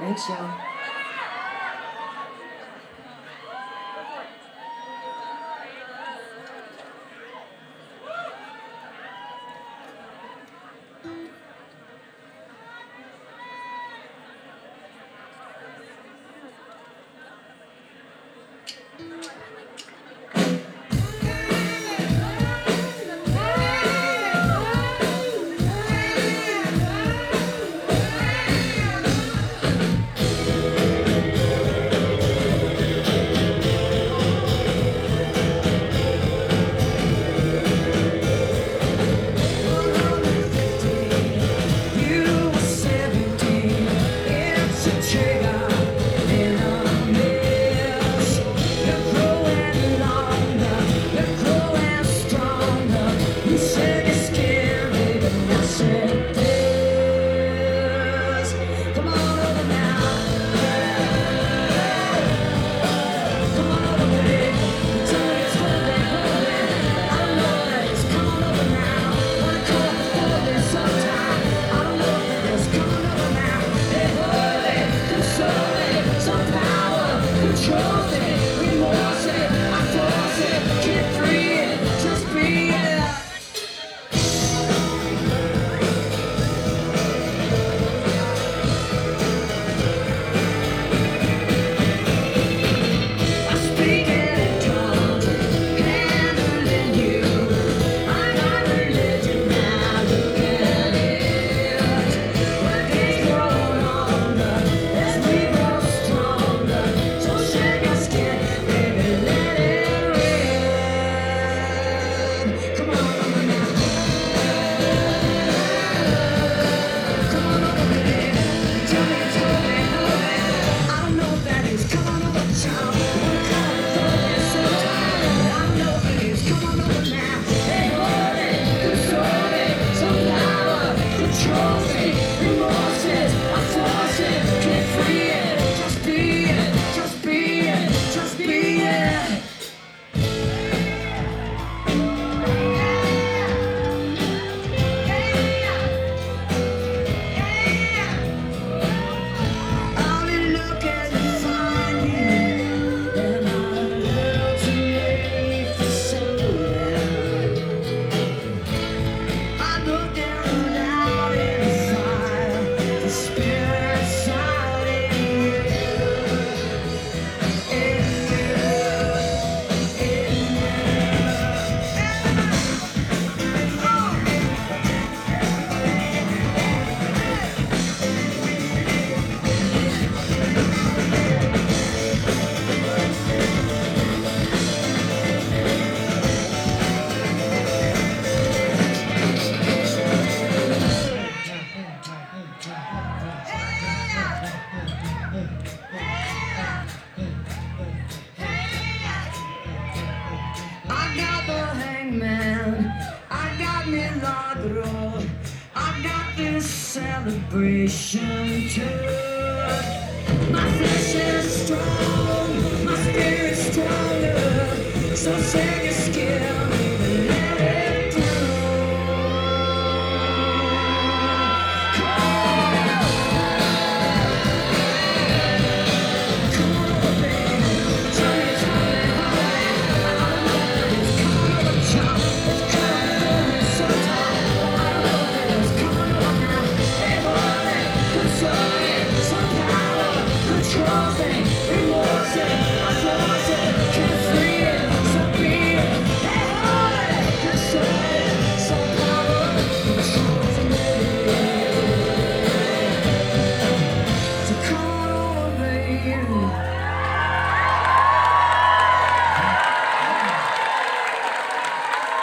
Thanks, y'all. Celebration too. My flesh is strong, my spirit's stronger. So sing your skin and let it through. Come on, baby, tell me, I know it's coming up, child. It's coming for me sometime. I know it's coming up now. Hey, boy, some power, control me, remorse it.